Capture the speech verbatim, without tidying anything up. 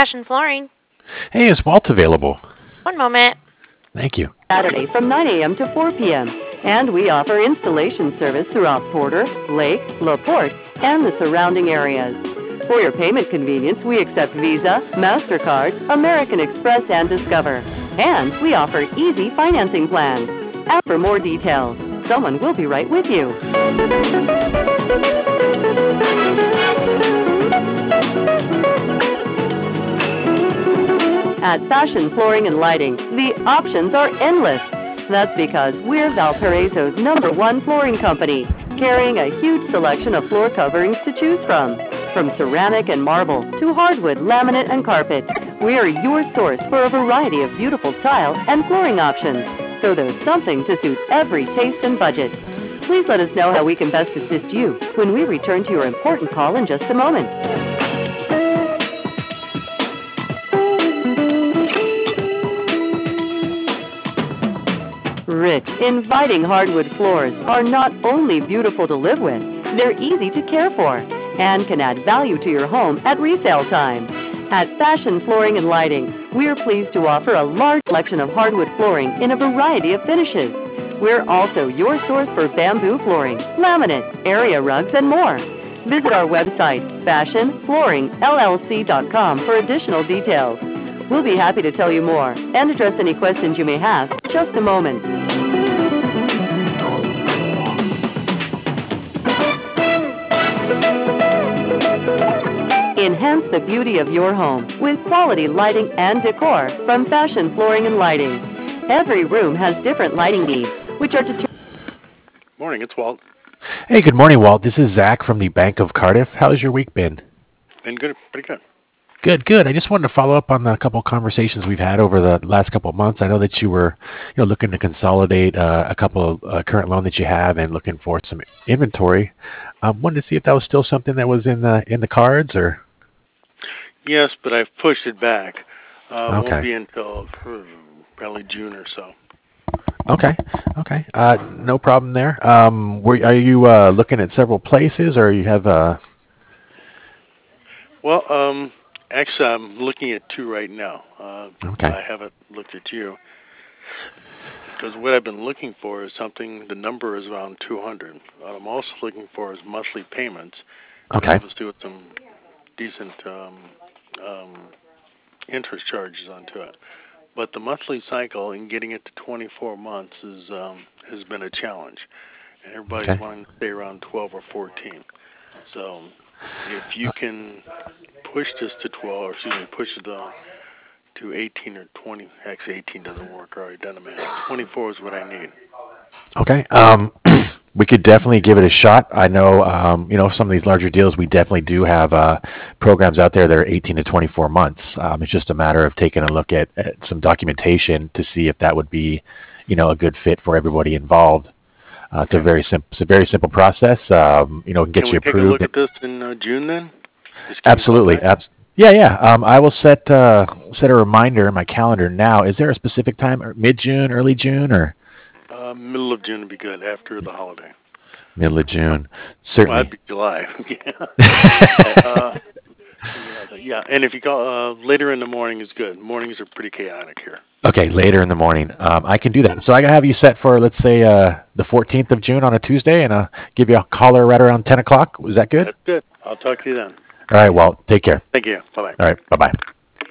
Fashion Flooring. Hey, is Walt available? One moment. Thank you. Saturday from nine a m to four p m And we offer installation service throughout Porter, Lake, LaPorte, and the surrounding areas. For your payment convenience, we accept Visa, MasterCard, American Express, and Discover. And we offer easy financing plans. Ask for more details. Someone will be right with you. At Fashion Flooring and Lighting, the options are endless. That's because we're Valparaiso's number one flooring company, carrying a huge selection of floor coverings to choose from. From ceramic and marble to hardwood, laminate, and carpet, we are your source for a variety of beautiful tile and flooring options. So there's something to suit every taste and budget. Please let us know how we can best assist you when we return to your important call in just a moment. Rich, inviting hardwood floors are not only beautiful to live with, they're easy to care for and can add value to your home at resale time. At Fashion Flooring and Lighting, we're pleased to offer a large selection of hardwood flooring in a variety of finishes. We're also your source for bamboo flooring, laminate, area rugs, and more. Visit our website, fashion flooring l l c dot com, for additional details. We'll be happy to tell you more and address any questions you may have in just a moment. Enhance the beauty of your home with quality lighting and decor from Fashion Flooring and Lighting. Every room has different lighting needs, which are determined. Morning, it's Walt. Hey, good morning, Walt. This is Zach from the Bank of Cardiff. How's your week been? Been good, pretty good. Good, good. I just wanted to follow up on the couple of conversations we've had over the last couple of months. I know that you were, you know, looking to consolidate uh, a couple of uh, current loan that you have and looking for some inventory. I um, wanted to see if that was still something that was in the in the cards, or. Yes, but I've pushed it back. Uh, Okay. Won't be until uh, probably June or so. Okay, okay. Uh, no problem there. Um, were, are you uh, looking at several places, or you have uh Well, um, actually, I'm looking at two right now. Uh, Okay. I haven't looked at you because what I've been looking for is something. The number is around two hundred. What I'm also looking for is monthly payments. Okay. Obviously, with some decent um, um, interest charges onto it. But the monthly cycle and getting it to twenty-four months is um, has been a challenge, and everybody's Okay. wanting to stay around twelve or fourteen. So if you can push this to twelve, or excuse me, push it uh, to eighteen or twenty, actually eighteen doesn't work, or already done a minute. twenty-four is what I need. Okay. Um, we could definitely give it a shot. I know, um, you know, some of these larger deals, we definitely do have uh, programs out there that are eighteen to twenty-four months. Um, it's just a matter of taking a look at, at some documentation to see if that would be, you know, a good fit for everybody involved. Uh, it's a Okay. very simple, it's a very simple process. Um, you know, can get Can you we take a approved. look at this in uh, June then? Just give me a call Absolutely. back. Abs- yeah, yeah. Um, I will set uh, set a reminder in my calendar now. Is there a specific time, or mid June, early June, or Uh, middle of June would be good, after the holiday. middle of June? Well, that'd Certainly. be July. Yeah. Uh, yeah, and if you call uh, later in the morning is good. Mornings are pretty chaotic here. Okay, later in the morning. Um, I can do that. So I can have you set for, let's say, uh, the fourteenth of June on a Tuesday, and I'll give you a caller right around ten o'clock. Was that good? That's good. I'll talk to you then. All right, Walt. Take care. Thank you. Bye-bye. All right. Bye-bye.